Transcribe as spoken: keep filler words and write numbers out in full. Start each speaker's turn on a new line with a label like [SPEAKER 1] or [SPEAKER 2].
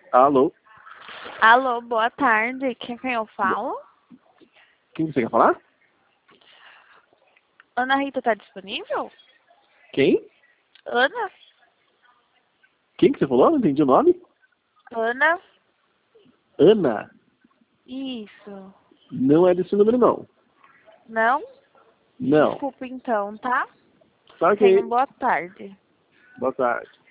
[SPEAKER 1] Alô?
[SPEAKER 2] Alô, boa tarde. Quem quem eu falo?
[SPEAKER 1] Quem você quer falar?
[SPEAKER 2] Ana Rita tá disponível?
[SPEAKER 1] Quem?
[SPEAKER 2] Ana?
[SPEAKER 1] Quem que você falou? Não entendi o nome.
[SPEAKER 2] Ana?
[SPEAKER 1] Ana.
[SPEAKER 2] Isso.
[SPEAKER 1] Não é desse número, não.
[SPEAKER 2] Não?
[SPEAKER 1] Não.
[SPEAKER 2] Desculpa então, tá?
[SPEAKER 1] Tá
[SPEAKER 2] Tenha
[SPEAKER 1] ok.
[SPEAKER 2] uma boa tarde.
[SPEAKER 1] Boa tarde.